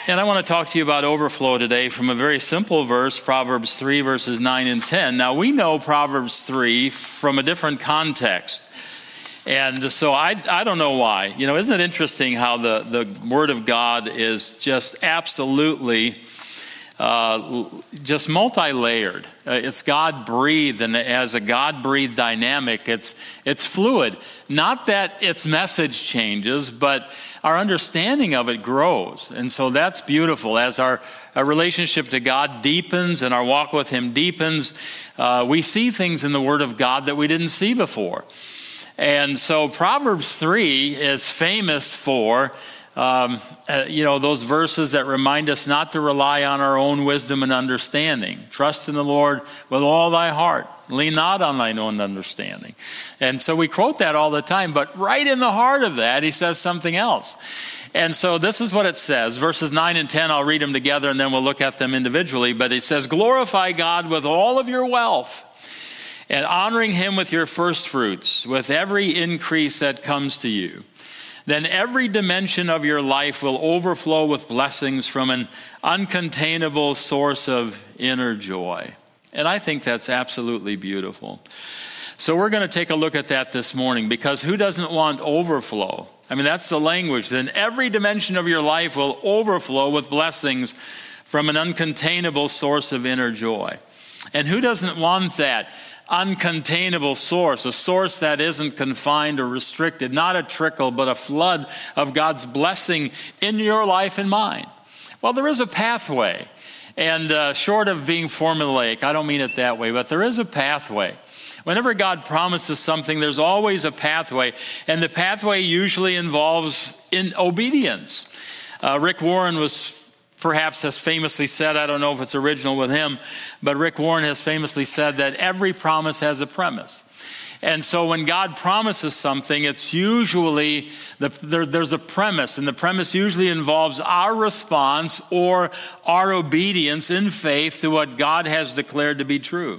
And I want to talk to you about overflow today from a very simple verse, Proverbs 3, verses 9 and 10. Now, we know Proverbs 3 from a different context. And so I don't know why. You know, isn't it interesting how the Word of God is just absolutely just multi-layered. It's God-breathed, and as a God-breathed dynamic, it's fluid. Not that its message changes, but our understanding of it grows. And so that's beautiful. As our relationship to God deepens and our walk with Him deepens, we see things in the Word of God that we didn't see before. And so Proverbs 3 is famous for those verses that remind us not to rely on our own wisdom and understanding. Trust in the Lord with all thy heart. Lean not on thine own understanding. And so we quote that all the time, but right in the heart of that, he says something else. And so this is what it says. Verses 9 and 10, I'll read them together and then we'll look at them individually. But it says, glorify God with all of your wealth, and honoring Him with your first fruits, with every increase that comes to you. Then every dimension of your life will overflow with blessings from an uncontainable source of inner joy. And I think that's absolutely beautiful. So we're going to take a look at that this morning, because who doesn't want overflow? I mean, that's the language. Then every dimension of your life will overflow with blessings from an uncontainable source of inner joy. And who doesn't want that? Uncontainable source, a source that isn't confined or restricted, not a trickle, but a flood of God's blessing in your life and mine. Well, there is a pathway, and short of being formulaic, I don't mean it that way, but there is a pathway. Whenever God promises something, there's always a pathway, and the pathway usually involves in obedience. Rick Warren perhaps has famously said, I don't know if it's original with him, but Rick Warren has famously said that every promise has a premise. And so when God promises something, it's usually, there's a premise, and the premise usually involves our response or our obedience in faith to what God has declared to be true.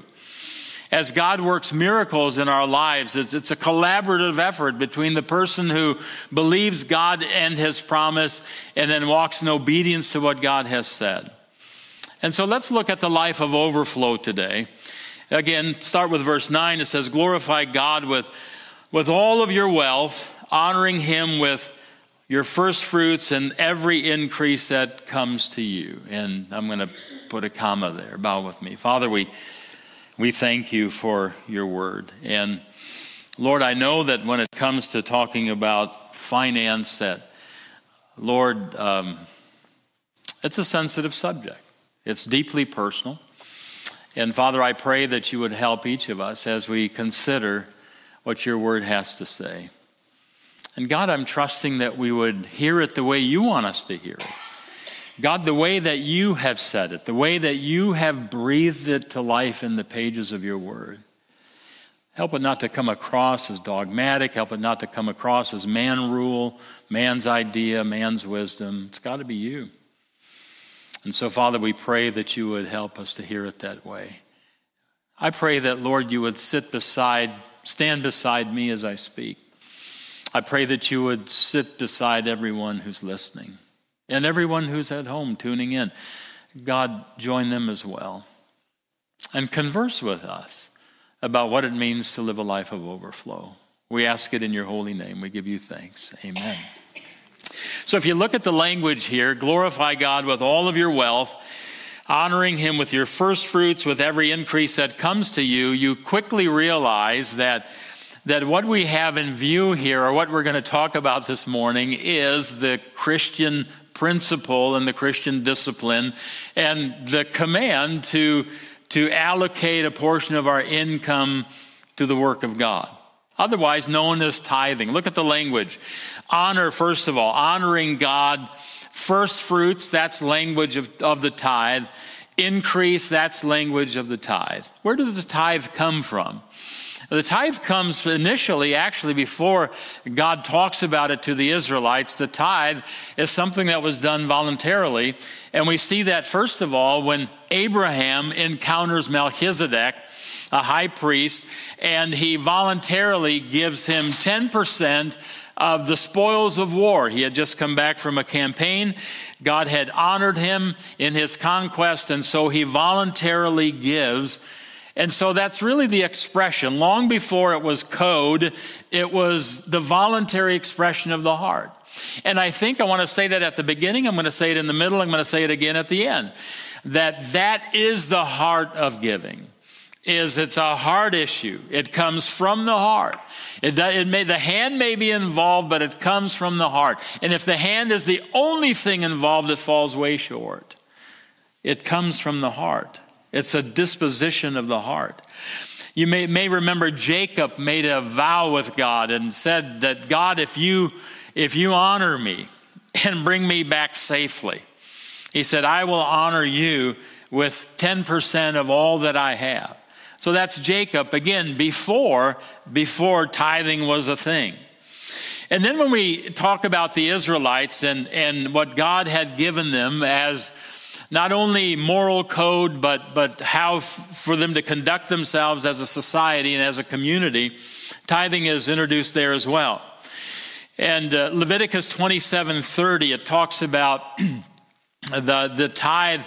As God works miracles in our lives, it's a collaborative effort between the person who believes God and His promise and then walks in obedience to what God has said. And so let's look at the life of overflow today. Again, start with verse 9. It says, glorify God with all of your wealth, honoring Him with your first fruits and every increase that comes to you. And I'm going to put a comma there. Bow with me. Father, we thank you for your word. And Lord, I know that when it comes to talking about finance, that, Lord, it's a sensitive subject. It's deeply personal. And Father, I pray that you would help each of us as we consider what your word has to say. And God, I'm trusting that we would hear it the way you want us to hear it. God, the way that you have said it, the way that you have breathed it to life in the pages of your word. Help it not to come across as dogmatic. Help it not to come across as man rule, man's idea, man's wisdom. It's got to be you. And so, Father, we pray that you would help us to hear it that way. I pray that, Lord, you would stand beside me as I speak. I pray that you would sit beside everyone who's listening. And everyone who's at home tuning in, God, join them as well. And converse with us about what it means to live a life of overflow. We ask it in your holy name. We give you thanks. Amen. So if you look at the language here, glorify God with all of your wealth, honoring Him with your first fruits, with every increase that comes to you, you quickly realize that what we have in view here, or what we're going to talk about this morning, is the Christian principle and the Christian discipline and the command to allocate a portion of our income to the work of God, otherwise known as tithing. Look at the language. Honor, first of all, honoring God. First fruits, that's language of the tithe. Increase, that's language of the tithe. Where did the tithe come from? The tithe comes initially, actually, before God talks about it to the Israelites. The tithe is something that was done voluntarily. And we see that, first of all, when Abraham encounters Melchizedek, a high priest, and he voluntarily gives him 10% of the spoils of war. He had just come back from a campaign. God had honored him in his conquest, and so he voluntarily gives. And so that's really the expression. Long before it was code, it was the voluntary expression of the heart. And I think I want to say that at the beginning, I'm going to say it in the middle, I'm going to say it again at the end. That is the heart of giving. It's a heart issue. It comes from the heart. The hand may be involved, but it comes from the heart. And if the hand is the only thing involved, it falls way short. It comes from the heart. It's a disposition of the heart. You may remember Jacob made a vow with God and said that, God, if you honor me and bring me back safely, he said, I will honor you with 10% of all that I have. So that's Jacob, again, before tithing was a thing. And then when we talk about the Israelites and what God had given them as not only moral code, but how for them to conduct themselves as a society and as a community, tithing is introduced there as well. And Leviticus 27:30, it talks about the tithe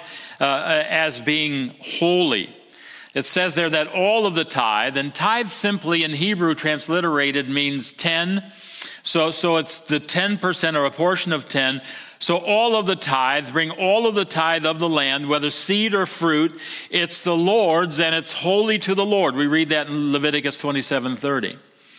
as being holy. It says there that all of the tithe, and tithe simply in Hebrew transliterated means 10. So it's the 10% or a portion of 10. So all of the tithe, bring all of the tithe of the land, whether seed or fruit, it's the Lord's and it's holy to the Lord. We read that in Leviticus 27:30.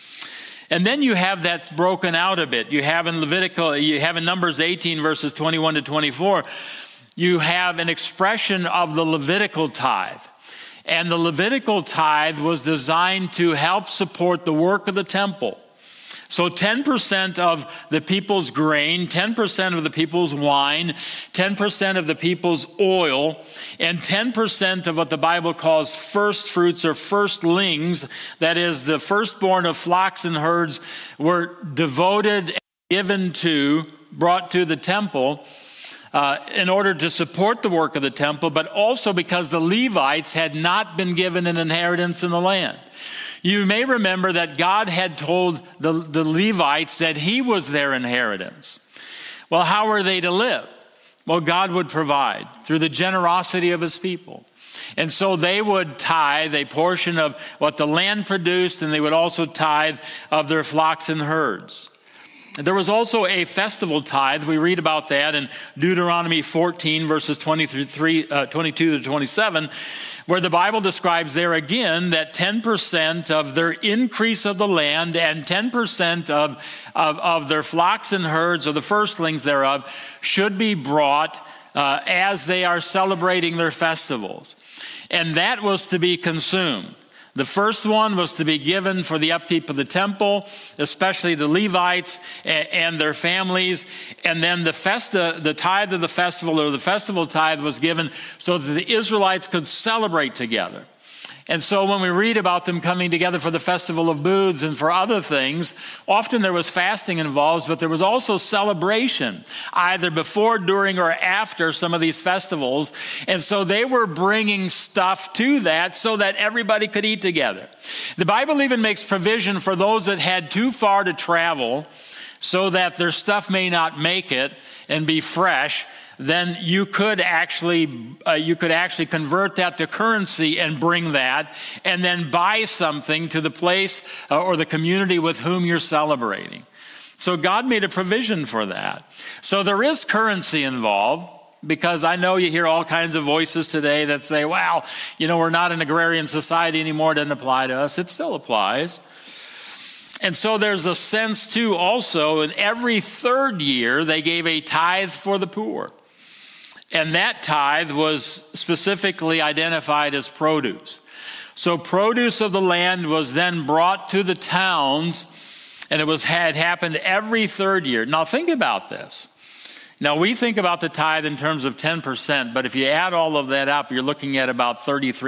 And then you have that broken out a bit. You have in Numbers 18 verses 21 to 24, you have an expression of the Levitical tithe. And the Levitical tithe was designed to help support the work of the temple. So 10% of the people's grain, 10% of the people's wine, 10% of the people's oil, and 10% of what the Bible calls first fruits or firstlings, that is the firstborn of flocks and herds, were devoted and brought to the temple in order to support the work of the temple, but also because the Levites had not been given an inheritance in the land. You may remember that God had told the Levites that he was their inheritance. Well, how were they to live? Well, God would provide through the generosity of his people. And so they would tithe a portion of what the land produced, and they would also tithe of their flocks and herds. There was also a festival tithe. We read about that in Deuteronomy 14, verses 22 to 27, where the Bible describes there again that 10% of their increase of the land and 10% of their flocks and herds, or the firstlings thereof, should be brought as they are celebrating their festivals. And that was to be consumed. The first one was to be given for the upkeep of the temple, especially the Levites and their families. And then the tithe of the festival, or the festival tithe, was given so that the Israelites could celebrate together. And so when we read about them coming together for the Festival of Booths and for other things, often there was fasting involved, but there was also celebration, either before, during, or after some of these festivals. And so they were bringing stuff to that so that everybody could eat together. The Bible even makes provision for those that had too far to travel so that their stuff may not make it and be fresh. Then you could actually convert that to currency and bring that, and then buy something to the place or the community with whom you're celebrating. So God made a provision for that. So there is currency involved, because I know you hear all kinds of voices today that say, well, we're not an agrarian society anymore, it doesn't apply to us. It still applies. And so there's a sense too also, in every third year they gave a tithe for the poor. And that tithe was specifically identified as produce. So produce of the land was then brought to the towns, and had happened every third year. Now think about this. Now we think about the tithe in terms of 10%, but if you add all of that up, you're looking at about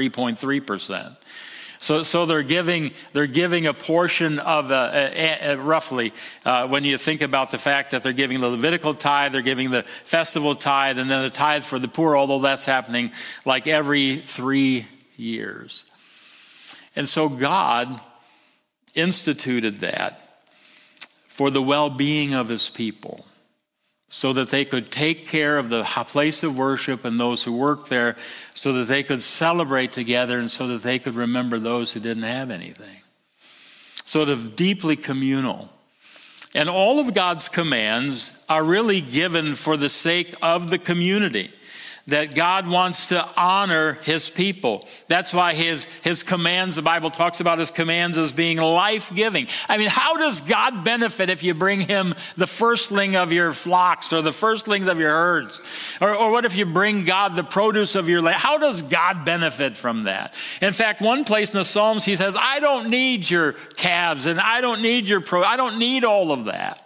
33.3%. So they're giving a portion of roughly when you think about the fact that they're giving the Levitical tithe, they're giving the festival tithe, and then the tithe for the poor, although that's happening like every 3 years. And so God instituted that for the well-being of his people, so that they could take care of the place of worship and those who work there, so that they could celebrate together and so that they could remember those who didn't have anything. Sort of deeply communal. And all of God's commands are really given for the sake of the community, that God wants to honor his people. That's why his commands, the Bible talks about his commands as being life-giving. I mean, how does God benefit if you bring him the firstling of your flocks or the firstlings of your herds? Or what if you bring God the produce of your land? How does God benefit from that? In fact, one place in the Psalms, he says, I don't need your calves and I don't need I don't need all of that.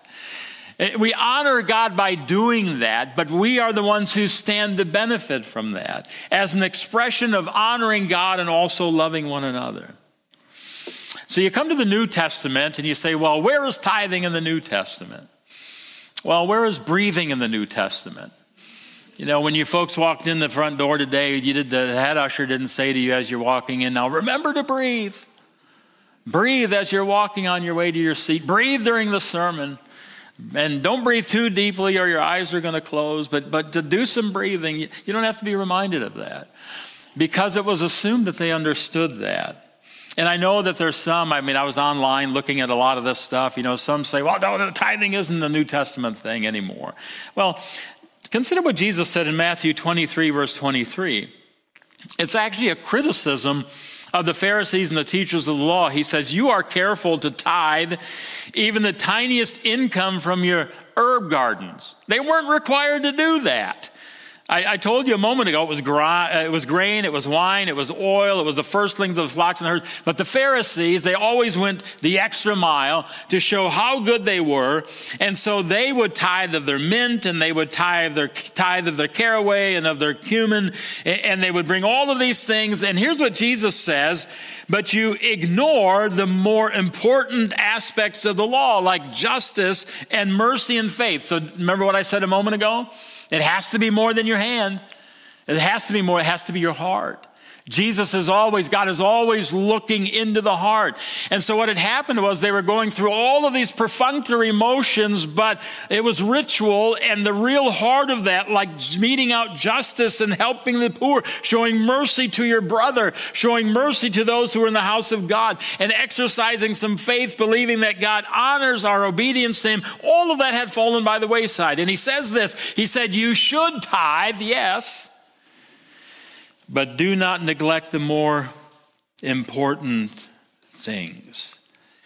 We honor God by doing that, but we are the ones who stand to benefit from that as an expression of honoring God and also loving one another. So you come to the New Testament and you say, well, where is tithing in the New Testament? Well, where is breathing in the New Testament? You know, when you folks walked in the front door today, the head usher didn't say to you as you're walking in, now remember to breathe. Breathe as you're walking on your way to your seat. Breathe during the sermon. And don't breathe too deeply or your eyes are going to close. But to do some breathing, you don't have to be reminded of that. Because it was assumed that they understood that. And I know that there's some, I was online looking at a lot of this stuff. You know, some say, well, no, the tithing isn't a New Testament thing anymore. Well, consider what Jesus said in Matthew 23, verse 23. It's actually a criticism of the Pharisees and the teachers of the law. He says, you are careful to tithe even the tiniest income from your herb gardens. They weren't required to do that. I told you a moment ago, it was grain, it was wine, it was oil, it was the firstlings of the flocks and herds. But the Pharisees, they always went the extra mile to show how good they were. And so they would tithe of their mint, and they would tithe of their caraway and of their cumin. And they would bring all of these things. And here's what Jesus says, but you ignore the more important aspects of the law, like justice and mercy and faith. So remember what I said a moment ago? It has to be more than your hand. It has to be more. It has to be your heart. God is always looking into the heart. And so what had happened was they were going through all of these perfunctory motions, but it was ritual, and the real heart of that, like meting out justice and helping the poor, showing mercy to your brother, showing mercy to those who are in the house of God, and exercising some faith, believing that God honors our obedience to him. All of that had fallen by the wayside. And he says this, he said, you should tithe, yes, but do not neglect the more important things.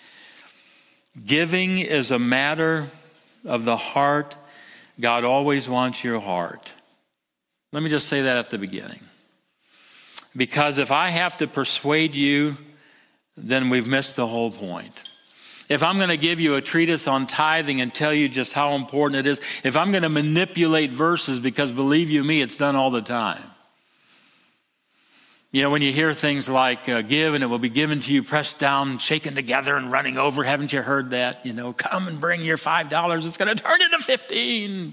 Giving is a matter of the heart. God always wants your heart. Let me just say that at the beginning. Because if I have to persuade you, then we've missed the whole point. If I'm going to give you a treatise on tithing and tell you just how important it is, if I'm going to manipulate verses, because believe you me, it's done all the time. You know, when you hear things like give and it will be given to you, pressed down, shaken together and running over. Haven't you heard that? You know, come and bring your $5. It's going to turn into 15.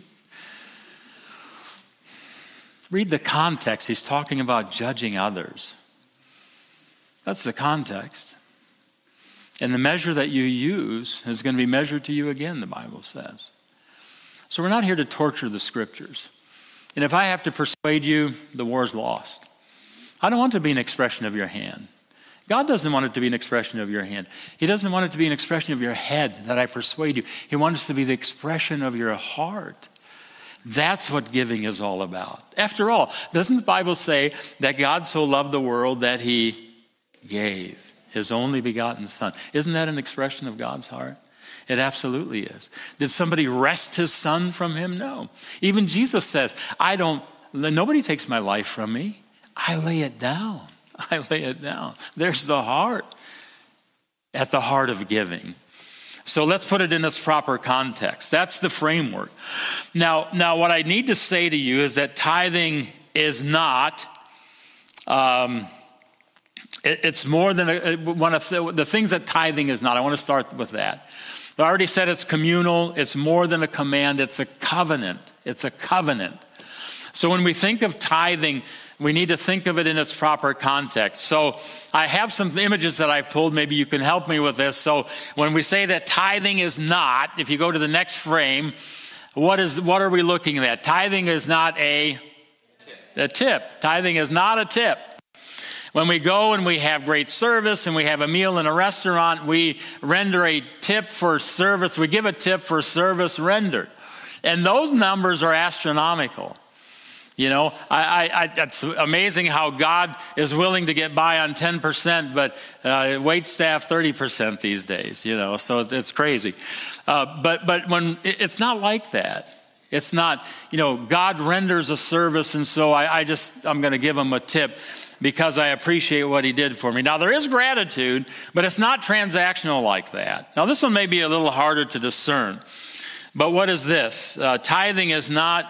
Read the context. He's talking about judging others. That's the context. And the measure that you use is going to be measured to you again, the Bible says. So we're not here to torture the scriptures. And if I have to persuade you, the war's lost. I don't want it to be an expression of your hand. God doesn't want it to be an expression of your hand. He doesn't want it to be an expression of your head that I persuade you. He wants it to be the expression of your heart. That's what giving is all about. After all, doesn't the Bible say that God so loved the world that he gave his only begotten son? Isn't that an expression of God's heart? It absolutely is. Did somebody wrest his son from him? No. Even Jesus says, nobody takes my life from me. I lay it down. I lay it down. There's the heart at the heart of giving. So let's put it in its proper context. That's the framework. Now what I need to say to you is that tithing is not, it's more than one of the things that tithing is not. I want to start with that. I already said it's communal. It's more than a command. It's a covenant. It's a covenant. So when we think of tithing, we need to think of it in its proper context. So I have some images that I've pulled. Maybe you can help me with this. So when we say that tithing is not, if you go to the next frame, what are we looking at? Tithing is not a tip. Tithing is not a tip. When we go and we have great service and we have a meal in a restaurant, we render a tip for service. We give a tip for service rendered. And those numbers are astronomical. You know, it's amazing how God is willing to get by on 10%, but wait staff 30% these days, you know, so it's crazy. But when it's not like that. It's not, you know, God renders a service, and so I'm going to give him a tip because I appreciate what he did for me. Now, there is gratitude, but it's not transactional like that. Now, this one may be a little harder to discern. But what is this? Tithing is not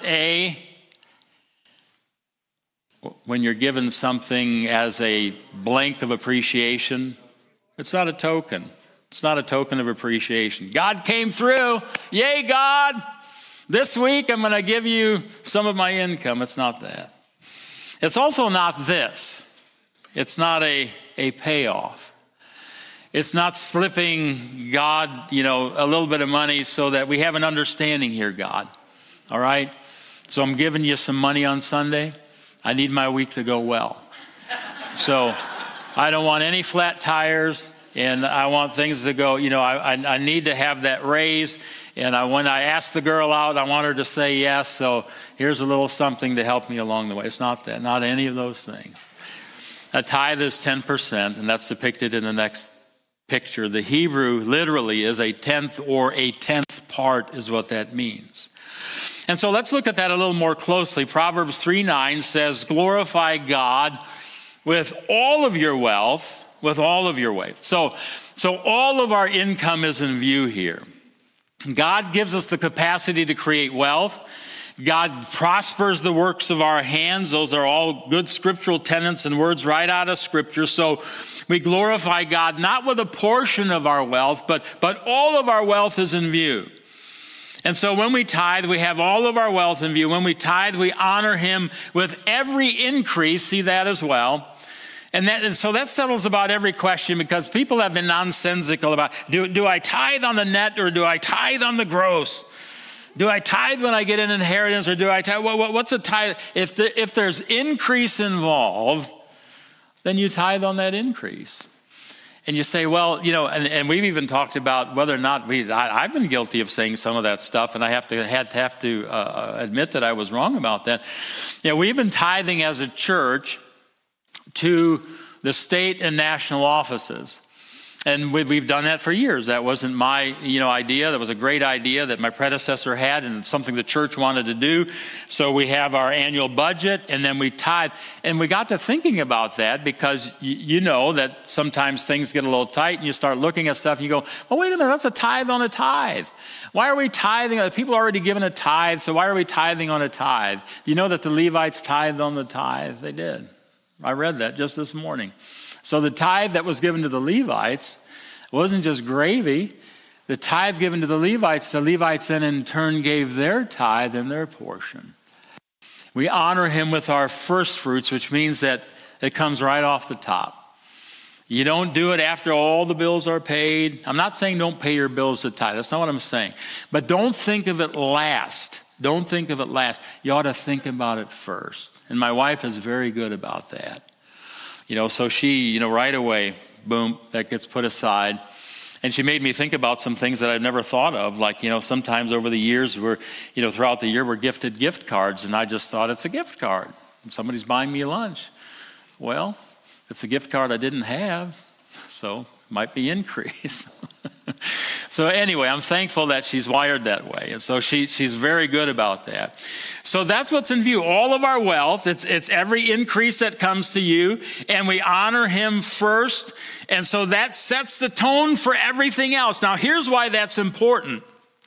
when you're given something as a blank of appreciation, it's not a token. It's not a token of appreciation. God came through. Yay, God. This week I'm going to give you some of my income. It's not that. It's also not this. It's not a payoff. It's not slipping God, you know, a little bit of money so that we have an understanding here, God. All right? So I'm giving you some money on Sunday. I need my week to go well. So I don't want any flat tires, and I want things to go, you know, I need to have that raise. And when I ask the girl out, I want her to say yes. So here's a little something to help me along the way. It's not that, not any of those things. A tithe is 10%, and that's depicted in the next picture. The Hebrew literally is a tenth or a tenth part is what that means. And so let's look at that a little more closely. Proverbs 3:9 says, glorify God with all of your wealth, with all of your wealth. So all of our income is in view here. God gives us the capacity to create wealth. God prospers the works of our hands. Those are all good scriptural tenets and words right out of Scripture. So we glorify God not with a portion of our wealth, but all of our wealth is in view. And so when we tithe, we have all of our wealth in view. When we tithe, we honor him with every increase. See that as well. And so that settles about every question, because people have been nonsensical about, do I tithe on the net or do I tithe on the gross? Do I tithe when I get an inheritance, or do I tithe? What's a tithe? If there's increase involved, then you tithe on that increase. And you say, well, you know, and we've even talked about whether or not I've been guilty of saying some of that stuff, and I have to admit that I was wrong about that. You know, we've been tithing as a church to the state and national offices. And we've done that for years. That wasn't my, idea. That was a great idea that my predecessor had, and something the church wanted to do. So we have our annual budget, and then we tithe. And we got to thinking about that, because you know that sometimes things get a little tight, and you start looking at stuff, and you go, well, wait a minute, that's a tithe on a tithe. Why are we tithing? People are already given a tithe, so why are we tithing on a tithe? You know that the Levites tithed on the tithe? They did. I read that just this morning. So the tithe that was given to the Levites wasn't just gravy. The tithe given to the Levites then in turn gave their tithe and their portion. We honor him with our first fruits, which means that it comes right off the top. You don't do it after all the bills are paid. I'm not saying don't pay your bills to tithe. That's not what I'm saying. But don't think of it last. Don't think of it last. You ought to think about it first. And my wife is very good about that. So she, right away, boom, that gets put aside. And she made me think about some things that I'd never thought of. Like, sometimes over the years, throughout the year, we're gifted gift cards. And I just thought, it's a gift card. Somebody's buying me lunch. Well, it's a gift card I didn't have, so it might be increase. So anyway, I'm thankful that she's wired that way. And so she's very good about that. So that's what's in view. All of our wealth, it's every increase that comes to you, and we honor him first. And so that sets the tone for everything else. Now, here's why that's important.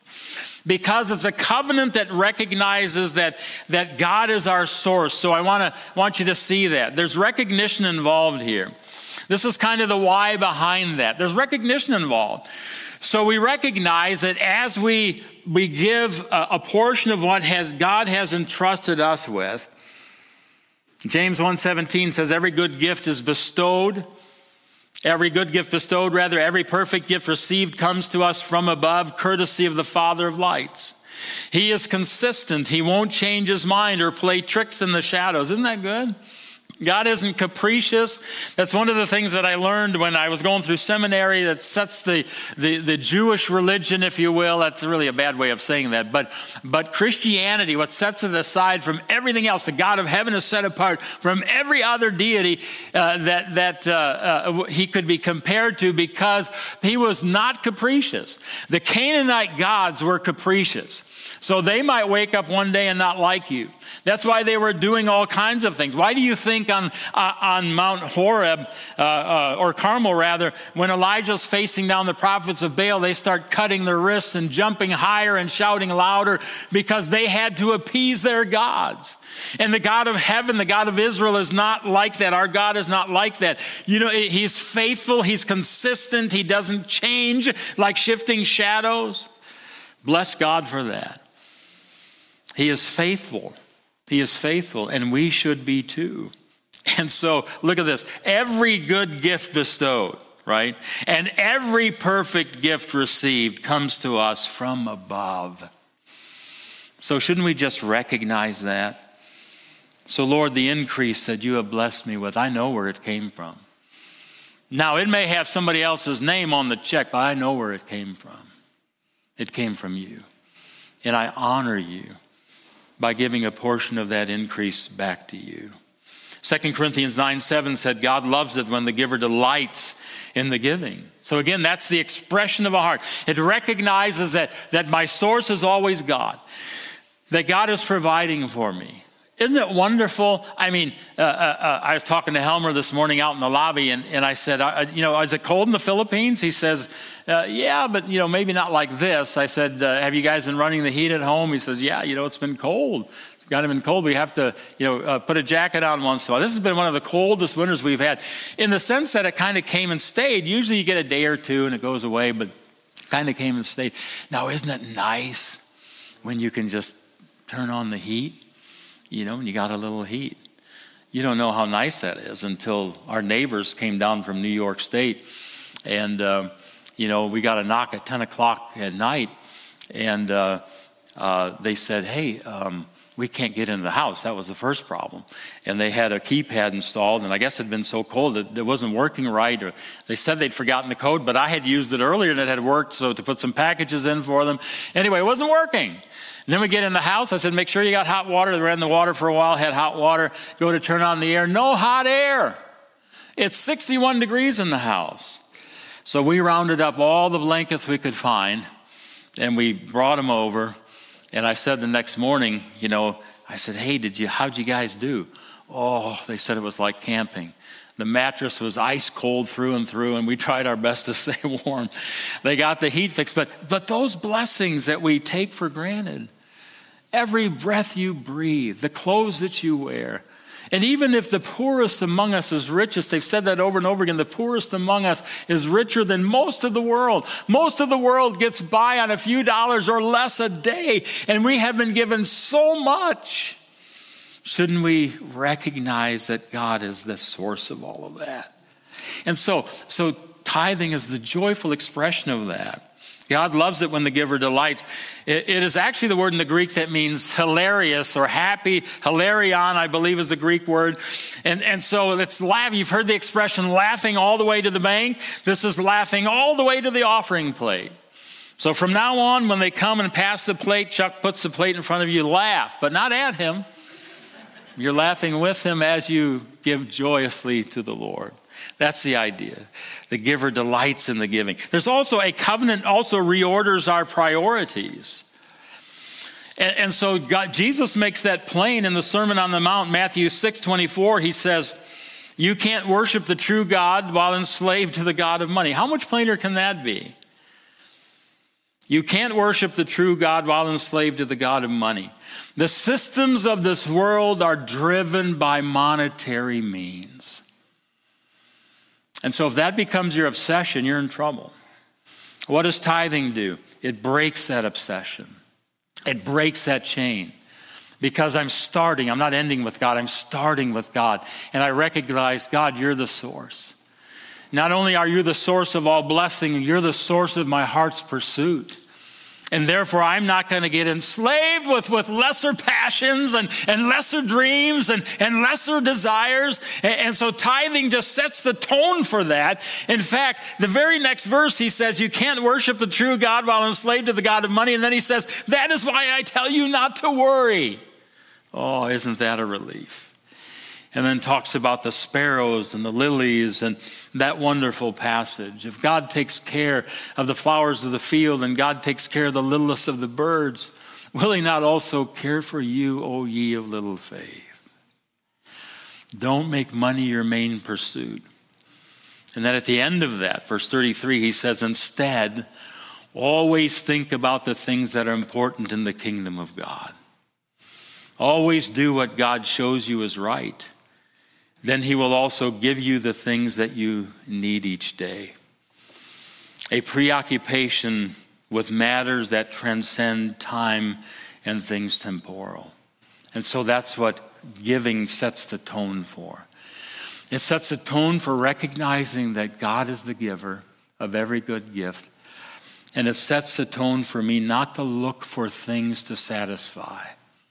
Because it's a covenant that recognizes that God is our source. So I want you to see that. There's recognition involved here. This is kind of the why behind that. There's recognition involved. So we recognize that as we give a portion of what God has entrusted us with, James 1:17 says, every good gift bestowed, every perfect gift received comes to us from above, courtesy of the Father of lights. He is consistent. He won't change his mind or play tricks in the shadows. Isn't that good? God isn't capricious. That's one of the things that I learned when I was going through seminary that sets the Jewish religion, if you will. That's really a bad way of saying that. But Christianity, what sets it aside from everything else, the God of heaven is set apart from every other deity that he could be compared to, because he was not capricious. The Canaanite gods were capricious. So they might wake up one day and not like you. That's why they were doing all kinds of things. Why do you think on Mount Horeb, or Carmel rather, when Elijah's facing down the prophets of Baal, they start cutting their wrists and jumping higher and shouting louder, because they had to appease their gods. And the God of heaven, the God of Israel, is not like that. Our God is not like that. You know, he's faithful, he's consistent, he doesn't change like shifting shadows. Bless God for that. He is faithful. He is faithful, and we should be too. And so, look at this. Every good gift bestowed, right? And every perfect gift received comes to us from above. So shouldn't we just recognize that? So, Lord, the increase that you have blessed me with, I know where it came from. Now, it may have somebody else's name on the check, but I know where it came from. It came from you. And I honor you by giving a portion of that increase back to you. 2 Corinthians 9:7 said, God loves it when the giver delights in the giving. So again, that's the expression of a heart. It recognizes that my source is always God, that God is providing for me. Isn't it wonderful? I mean, I was talking to Helmer this morning out in the lobby, and I said, is it cold in the Philippines? He says, yeah, but, maybe not like this. I said, have you guys been running the heat at home? He says, yeah, it's been cold. It's got to been cold. We have to, put a jacket on once in a while. This has been one of the coldest winters we've had, in the sense that it kind of came and stayed. Usually you get a day or two and it goes away, but it kind of came and stayed. Now, isn't it nice when you can just turn on the heat? And you got a little heat. You don't know how nice that is until our neighbors came down from New York State. And, we got a knock at 10 o'clock at night. And they said, hey, we can't get into the house. That was the first problem. And they had a keypad installed. And I guess it had been so cold that it wasn't working right. Or they said they'd forgotten the code, but I had used it earlier and it had worked. So to put some packages in for them. Anyway, it wasn't working. And then we get in the house. I said, make sure you got hot water. They ran the water for a while, had hot water. Go to turn on the air. No hot air. It's 61 degrees in the house. So we rounded up all the blankets we could find, and we brought them over. And I said the next morning, I said, hey, how'd you guys do? Oh, they said it was like camping. The mattress was ice cold through and through, and we tried our best to stay warm. They got the heat fixed. But those blessings that we take for granted, every breath you breathe, the clothes that you wear, and even if the poorest among us is richest, they've said that over and over again, the poorest among us is richer than most of the world. Most of the world gets by on a few dollars or less a day, and we have been given so much. Shouldn't we recognize that God is the source of all of that? And so tithing is the joyful expression of that. God loves it when the giver delights. It is actually the word in the Greek that means hilarious or happy. Hilarion, I believe, is the Greek word. And so it's laugh. You've heard the expression laughing all the way to the bank. This is laughing all the way to the offering plate. So from now on, when they come and pass the plate, Chuck puts the plate in front of you, laugh, but not at him. You're laughing with him as you give joyously to the Lord. That's the idea. The giver delights in the giving. There's also a covenant also reorders our priorities. And so Jesus makes that plain in the Sermon on the Mount, Matthew 6:24. He says, you can't worship the true God while enslaved to the God of money. How much plainer can that be? You can't worship the true God while enslaved to the God of money. The systems of this world are driven by monetary means. And so if that becomes your obsession, you're in trouble. What does tithing do? It breaks that obsession. It breaks that chain. Because I'm not ending with God, I'm starting with God. And I recognize, God, you're the source. Not only are you the source of all blessing, you're the source of my heart's pursuit. And therefore, I'm not going to get enslaved with lesser passions and lesser dreams and lesser desires. And so tithing just sets the tone for that. In fact, the very next verse, he says, you can't worship the true God while enslaved to the God of money. And then he says, that is why I tell you not to worry. Oh, isn't that a relief? And then talks about the sparrows and the lilies and that wonderful passage. If God takes care of the flowers of the field and God takes care of the littlest of the birds, will he not also care for you, O ye of little faith? Don't make money your main pursuit. And then at the end of that, verse 33, he says, instead, always think about the things that are important in the kingdom of God. Always do what God shows you is right. Then he will also give you the things that you need each day. A preoccupation with matters that transcend time and things temporal. And so that's what giving sets the tone for. It sets the tone for recognizing that God is the giver of every good gift. And it sets the tone for me not to look for things to satisfy.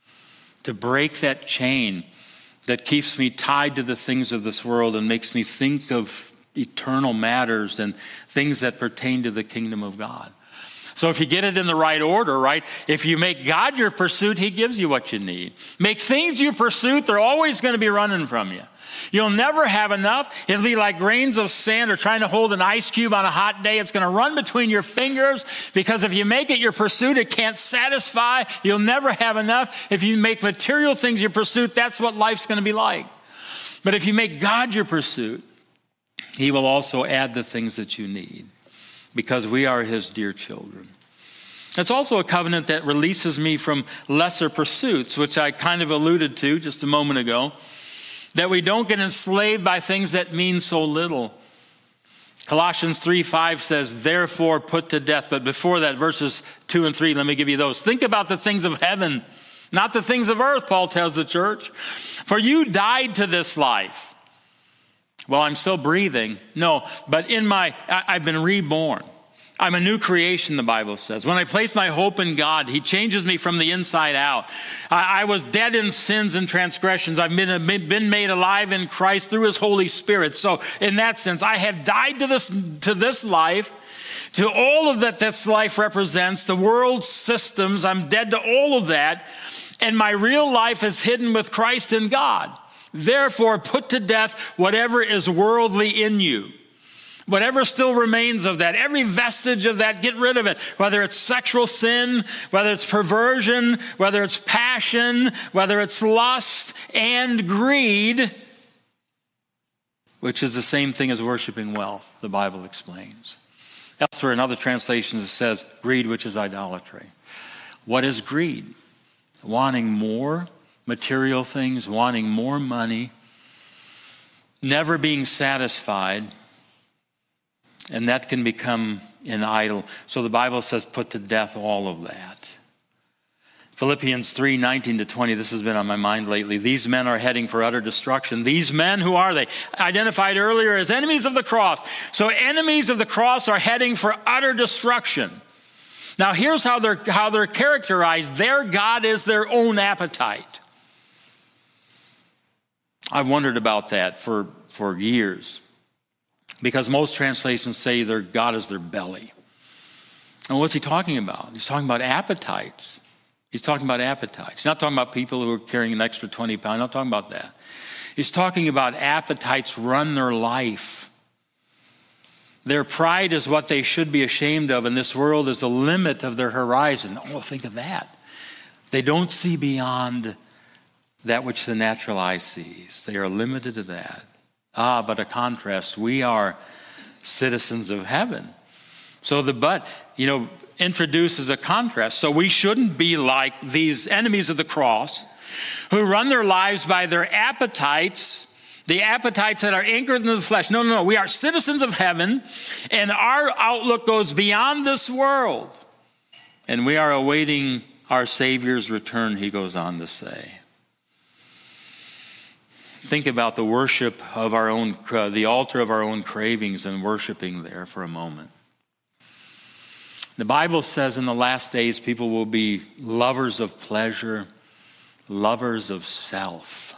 To break that chain that keeps me tied to the things of this world and makes me think of eternal matters and things that pertain to the kingdom of God. So if you get it in the right order, right? If you make God your pursuit, he gives you what you need. Make things your pursuit, they're always going to be running from you. You'll never have enough. It'll be like grains of sand or trying to hold an ice cube on a hot day. It's going to run between your fingers because if you make it your pursuit, it can't satisfy. You'll never have enough. If you make material things your pursuit, that's what life's going to be like. But if you make God your pursuit, he will also add the things that you need because we are his dear children. It's also a covenant that releases me from lesser pursuits, which I kind of alluded to just a moment ago. That we don't get enslaved by things that mean so little. Colossians 3:5 says, therefore put to death. But before that, verses 2 and 3, let me give you those. Think about the things of heaven, not the things of earth, Paul tells the church. For you died to this life. Well, I'm still breathing. No, but I've been reborn. I'm a new creation, the Bible says. When I place my hope in God, he changes me from the inside out. I was dead in sins and transgressions. I've been made alive in Christ through his Holy Spirit. So in that sense, I have died to this life, to all of that this life represents, the world's systems. I'm dead to all of that. And my real life is hidden with Christ in God. Therefore, put to death whatever is worldly in you. Whatever still remains of that, every vestige of that, get rid of it. Whether it's sexual sin, whether it's perversion, whether it's passion, whether it's lust and greed, which is the same thing as worshiping wealth, the Bible explains. Elsewhere in other translations it says greed, which is idolatry. What is greed? Wanting more material things, wanting more money, never being satisfied. And that can become an idol. So the Bible says put to death all of that. Philippians 3:19-20, this has been on my mind lately. These men are heading for utter destruction. These men, who are they? Identified earlier as enemies of the cross. So enemies of the cross are heading for utter destruction. Now here's how they're characterized. Their God is their own appetite. I've wondered about that for years. Because most translations say their God is their belly. And what's he talking about? He's talking about appetites. He's talking about appetites. He's not talking about people who are carrying an extra 20 pounds. Not talking about that. He's talking about appetites run their life. Their pride is what they should be ashamed of, and this world is the limit of their horizon. Oh, think of that. They don't see beyond that which the natural eye sees. They are limited to that. But a contrast, we are citizens of heaven. So the but, introduces a contrast. So we shouldn't be like these enemies of the cross who run their lives by their appetites, the appetites that are anchored in the flesh. No. We are citizens of heaven, and our outlook goes beyond this world. And we are awaiting our Savior's return, he goes on to say. Think about the worship of our own, the altar of our own cravings and worshiping there for a moment. The Bible says in the last days people will be lovers of pleasure, lovers of self.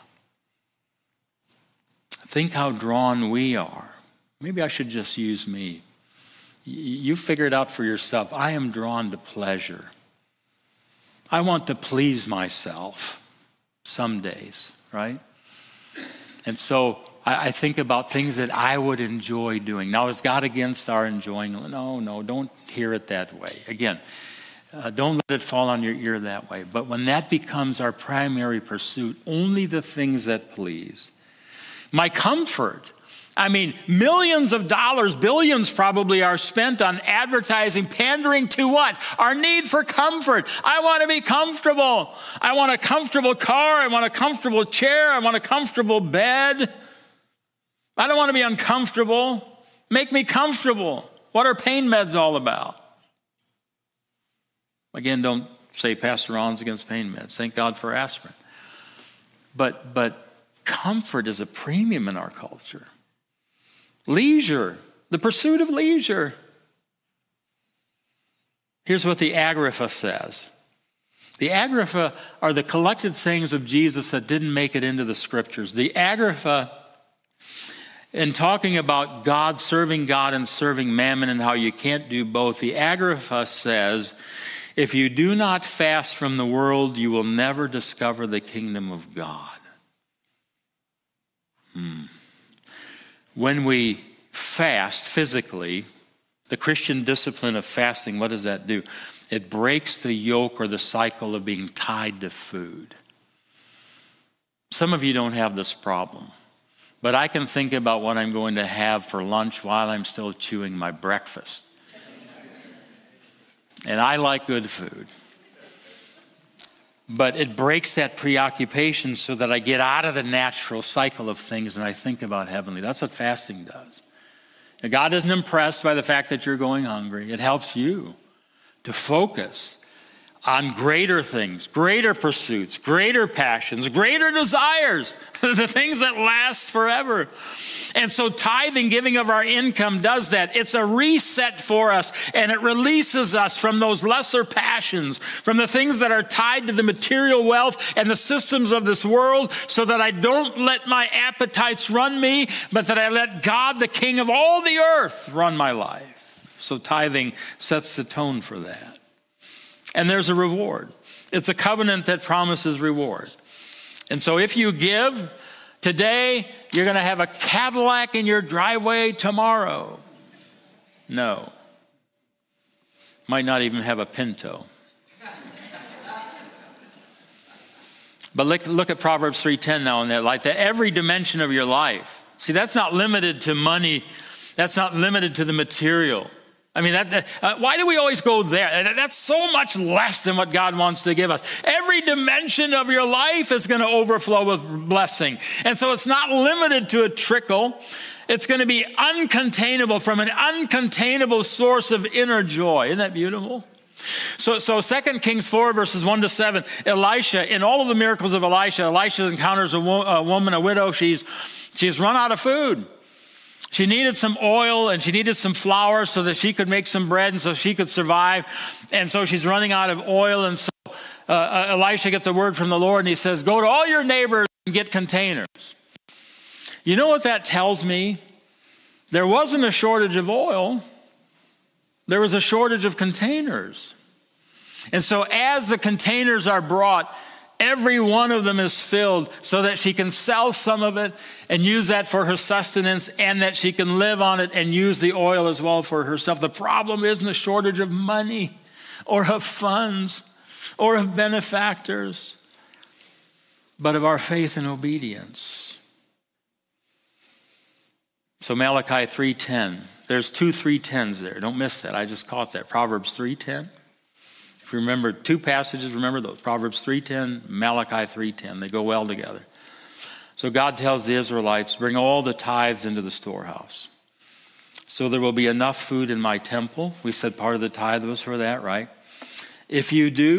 Think how drawn we are. Maybe I should just use me. You figure it out for yourself. I am drawn to pleasure. I want to please myself some days, right? And so I think about things that I would enjoy doing. Now, is God against our enjoying? No, don't hear it that way. Again, don't let it fall on your ear that way. But when that becomes our primary pursuit, only the things that please. My comfort. I mean, millions of dollars, billions probably are spent on advertising, pandering to what? Our need for comfort. I want to be comfortable. I want a comfortable car. I want a comfortable chair. I want a comfortable bed. I don't want to be uncomfortable. Make me comfortable. What are pain meds all about? Again, don't say Pastor Ron's against pain meds. Thank God for aspirin. But comfort is a premium in our culture. Leisure, the pursuit of leisure. Here's what the Agripha says. The Agripha are the collected sayings of Jesus that didn't make it into the scriptures. The Agripha, in talking about God, serving God and serving mammon and how you can't do both, the Agripha says, if you do not fast from the world, you will never discover the kingdom of God. When we fast physically, the Christian discipline of fasting, what does that do? It breaks the yoke or the cycle of being tied to food. Some of you don't have this problem, but I can think about what I'm going to have for lunch while I'm still chewing my breakfast. And I like good food. But it breaks that preoccupation so that I get out of the natural cycle of things and I think about heavenly. That's what fasting does. And God isn't impressed by the fact that you're going hungry. It helps you to focus on greater things, greater pursuits, greater passions, greater desires, the things that last forever. And so tithing, giving of our income does that. It's a reset for us, and it releases us from those lesser passions, from the things that are tied to the material wealth and the systems of this world, so that I don't let my appetites run me, but that I let God, the King of all the earth, run my life. So tithing sets the tone for that. And there's a reward. It's a covenant that promises reward. And so if you give today, you're going to have a Cadillac in your driveway tomorrow. No. Might not even have a Pinto. But look at Proverbs 3:10 now in that light. That every dimension of your life. See, that's not limited to money. That's not limited to the material. I mean, why do we always go there? That's so much less than what God wants to give us. Every dimension of your life is going to overflow with blessing. And so it's not limited to a trickle. It's going to be uncontainable, from an uncontainable source of inner joy. Isn't that beautiful? So 2 Kings 4, verses 1-7, Elisha, in all of the miracles of Elisha encounters a woman, a widow. She's run out of food. She needed some oil and she needed some flour so that she could make some bread and so she could survive. And so she's running out of oil. And so Elisha gets a word from the Lord and he says, go to all your neighbors and get containers. You know what that tells me? There wasn't a shortage of oil. There was a shortage of containers. And so as the containers are brought, every one of them is filled so that she can sell some of it and use that for her sustenance, and that she can live on it and use the oil as well for herself. The problem isn't a shortage of money or of funds or of benefactors, but of our faith and obedience. So Malachi 3:10, there's 2 3:10s there. Don't miss that. I just caught that. Proverbs 3:10. If you remember 2 passages, remember those. Proverbs 3:10, Malachi 3:10. They go well together. So God tells the Israelites, bring all the tithes into the storehouse. So there will be enough food in my temple. We said part of the tithe was for that, right? If you do,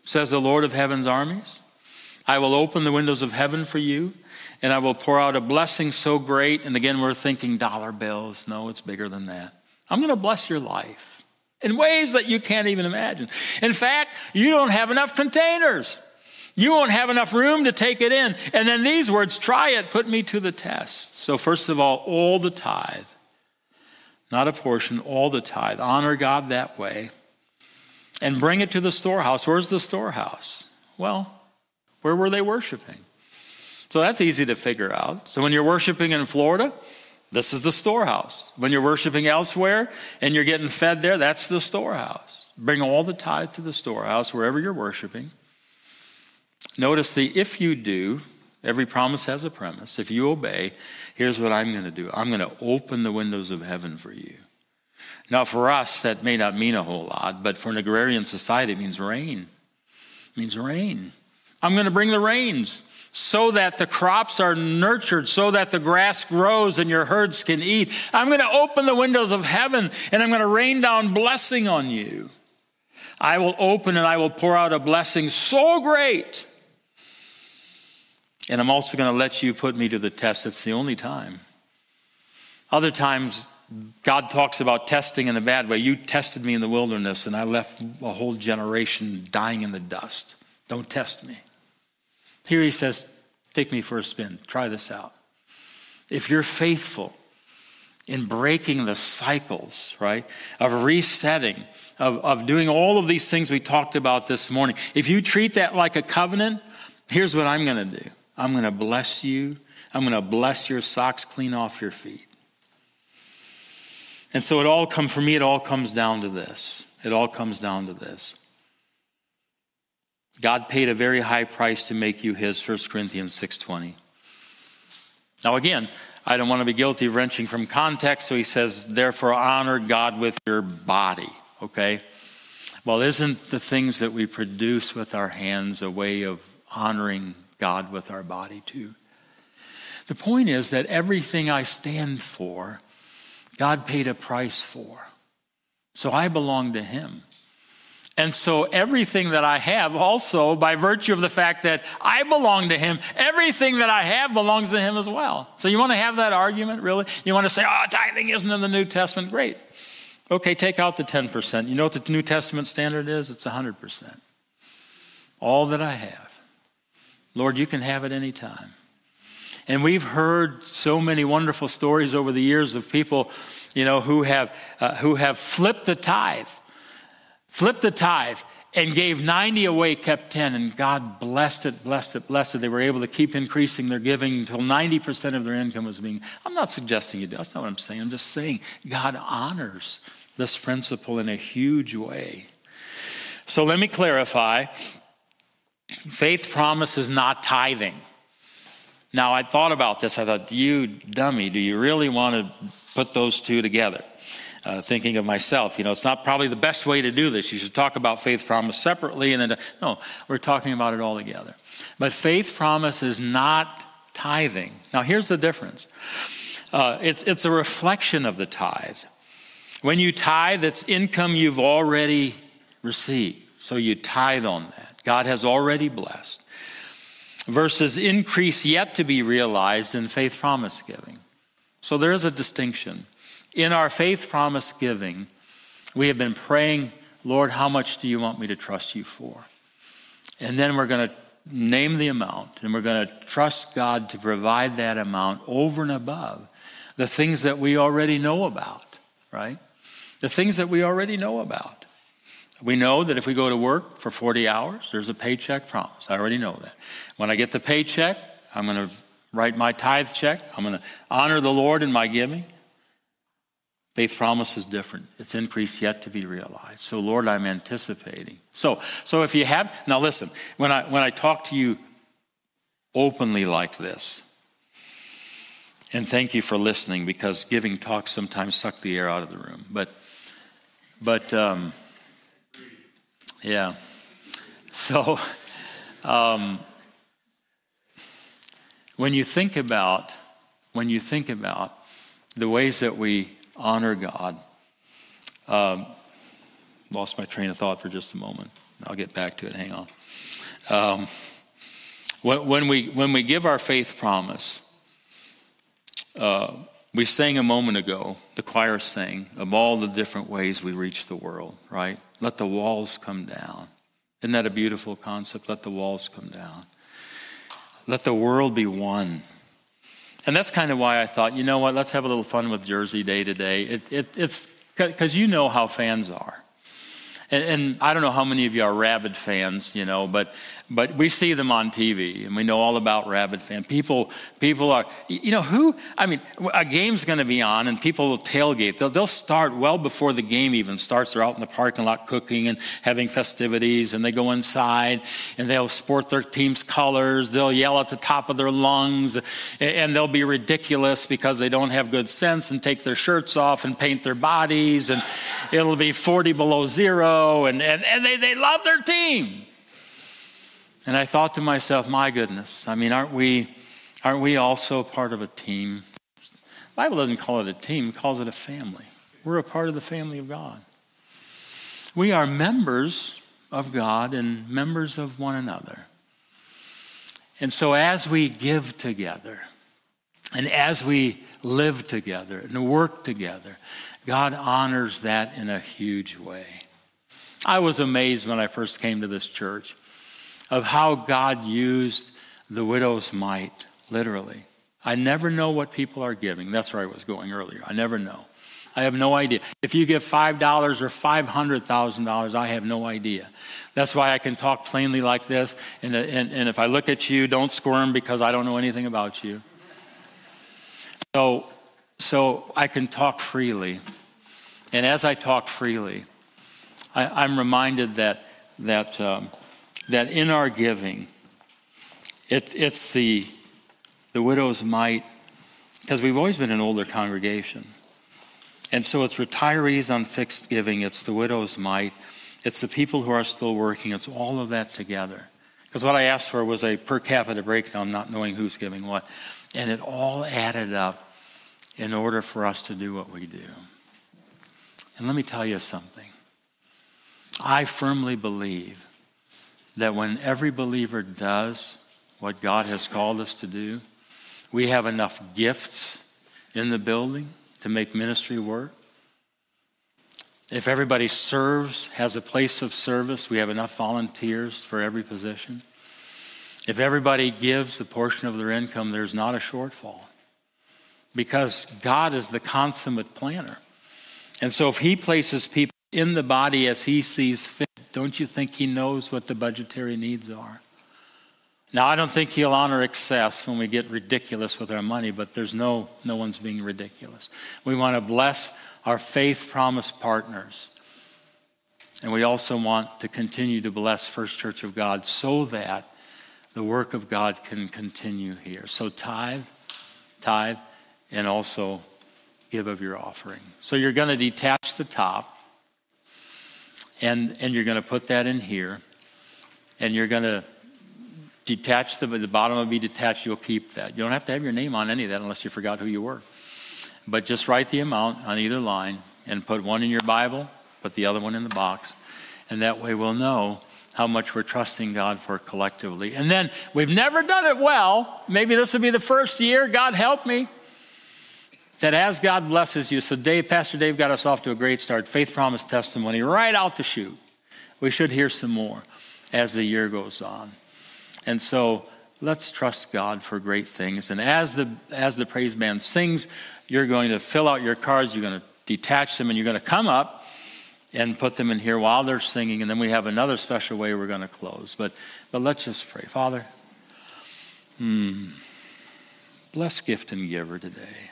says the Lord of heaven's armies. I will open the windows of heaven for you, and I will pour out a blessing so great. And again, we're thinking dollar bills. No, it's bigger than that. I'm going to bless your life in ways that you can't even imagine. In fact, you don't have enough containers. You won't have enough room to take it in. And then these words, try it, put me to the test. So first of all the tithe. Not a portion, all the tithe. Honor God that way. And bring it to the storehouse. Where's the storehouse? Well, where were they worshiping? So that's easy to figure out. So when you're worshiping in Florida, this is the storehouse. When you're worshiping elsewhere and you're getting fed there, that's the storehouse. Bring all the tithe to the storehouse wherever you're worshiping. Notice the if you do, every promise has a premise. If you obey, here's what I'm going to do. I'm going to open the windows of heaven for you. Now, for us, that may not mean a whole lot, but for an agrarian society, it means rain. It means rain. I'm going to bring the rains so that the crops are nurtured, so that the grass grows and your herds can eat. I'm going to open the windows of heaven, and I'm going to rain down blessing on you. I will open and I will pour out a blessing so great. And I'm also going to let you put me to the test. It's the only time. Other times, God talks about testing in a bad way. You tested me in the wilderness, and I left a whole generation dying in the dust. Don't test me. Here he says, take me for a spin. Try this out. If you're faithful in breaking the cycles, right, of resetting, of doing all of these things we talked about this morning, if you treat that like a covenant, here's what I'm going to do. I'm going to bless you. I'm going to bless your socks clean off your feet. And so it all comes down to this. It all comes down to this. God paid a very high price to make you his, 1 Corinthians 6:20. Now again, I don't want to be guilty of wrenching from context, so he says, therefore honor God with your body, okay? Well, isn't the things that we produce with our hands a way of honoring God with our body too? The point is that everything I stand for, God paid a price for. So I belong to him. And so everything that I have also, by virtue of the fact that I belong to him, everything that I have belongs to him as well. So you want to have that argument, really? You want to say, oh, tithing isn't in the New Testament? Great. Okay, take out the 10%. You know what the New Testament standard is? It's 100%. All that I have. Lord, you can have it any time. And we've heard so many wonderful stories over the years of people, who have flipped the tithe and gave 90 away, kept 10, and God blessed it. They were able to keep increasing their giving until 90% of their income was being. I'm not suggesting you do. That's not what I'm saying. I'm just saying God honors this principle in a huge way. So let me clarify. Faith promise is not tithing. Now, I thought about this. I thought, you dummy, do you really want to put those two together? Thinking of myself, it's not probably the best way to do this. You should talk about faith promise separately. No, we're talking about it all together. But faith promise is not tithing. Now, here's the difference. It's a reflection of the tithe. When you tithe, it's income you've already received. So you tithe on that. God has already blessed. Versus increase yet to be realized in faith promise giving. So there is a distinction. In our faith promise giving, we have been praying, Lord, how much do you want me to trust you for? And then we're going to name the amount, and we're going to trust God to provide that amount over and above the things that we already know about, right? The things that we already know about. We know that if we go to work for 40 hours, there's a paycheck promise. I already know that. When I get the paycheck, I'm going to write my tithe check. I'm going to honor the Lord in my giving. Faith promise is different. It's increase yet to be realized. So, Lord, I'm anticipating. So if you have, now listen, when I talk to you openly like this, and thank you for listening, because giving talks sometimes suck the air out of the room. But yeah. So when you think about the ways that we honor God, lost my train of thought for just a moment. I'll get back to it. Hang on. When we give our faith promise, we sang a moment ago, the choir sang, of all the different ways we reach the world, right? Let the walls come down. Isn't that a beautiful concept? Let the walls come down. Let the world be one. And that's kind of why I thought, you know what, let's have a little fun with Jersey Day today. It's because you know how fans are. And I don't know how many of you are rabid fans, but we see them on TV, and we know all about rabid fans. People are, a game's going to be on, and people will tailgate. They'll start well before the game even starts. They're out in the parking lot cooking and having festivities, and they go inside, and they'll sport their team's colors. They'll yell at the top of their lungs, and they'll be ridiculous because they don't have good sense and take their shirts off and paint their bodies, and it'll be 40 below zero. And they love their team. And I thought to myself, my goodness, aren't we also part of a team? The Bible doesn't call it a team, it calls it a family. We're a part of the family of God. We are members of God and members of one another. And so as we give together, and as we live together and work together, God honors that in a huge way. I was amazed when I first came to this church of how God used the widow's mite, literally. I never know what people are giving. That's where I was going earlier. I never know. I have no idea. If you give $5 or $500,000, I have no idea. That's why I can talk plainly like this. And if I look at you, don't squirm because I don't know anything about you. So I can talk freely. And as I talk freely, I'm reminded that in our giving, it's the widow's mite, because we've always been an older congregation. And so it's retirees on fixed giving, it's the widow's mite, it's the people who are still working, it's all of that together. Because what I asked for was a per capita breakdown, not knowing who's giving what. And it all added up in order for us to do what we do. And let me tell you something. I firmly believe that when every believer does what God has called us to do, we have enough gifts in the building to make ministry work. If everybody serves, has a place of service, we have enough volunteers for every position. If everybody gives a portion of their income, there's not a shortfall. Because God is the consummate planner. And so if he places people in the body as he sees fit, don't you think he knows what the budgetary needs are? Now, I don't think he'll honor excess when we get ridiculous with our money, but there's no one's being ridiculous. We want to bless our faith promise partners. And we also want to continue to bless First Church of God so that the work of God can continue here. So tithe, and also give of your offering. So you're going to detach the top, and you're going to put that in here, and you're going to detach the bottom will be detached. You'll keep that. You don't have to have your name on any of that unless you forgot who you were. But just write the amount on either line and put one in your Bible, put the other one in the box, and that way we'll know how much we're trusting God for collectively. And then we've never done it well. Maybe this will be the first year. God help me. That as God blesses you, so Pastor Dave got us off to a great start. Faith Promise Testimony, right out the chute. We should hear some more as the year goes on. And so let's trust God for great things. And as the praise band sings, you're going to fill out your cards, you're going to detach them, and you're going to come up and put them in here while they're singing. And then we have another special way we're going to close. But let's just pray. Father, bless gift and giver today.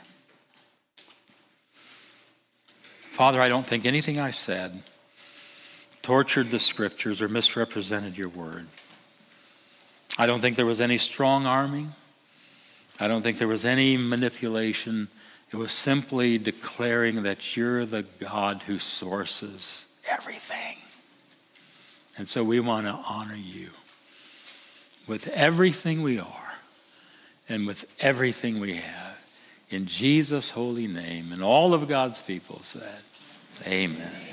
Father, I don't think anything I said tortured the scriptures or misrepresented your word. I don't think there was any strong arming. I don't think there was any manipulation. It was simply declaring that you're the God who sources everything. And so we want to honor you with everything we are and with everything we have. In Jesus' holy name, and all of God's people said, amen.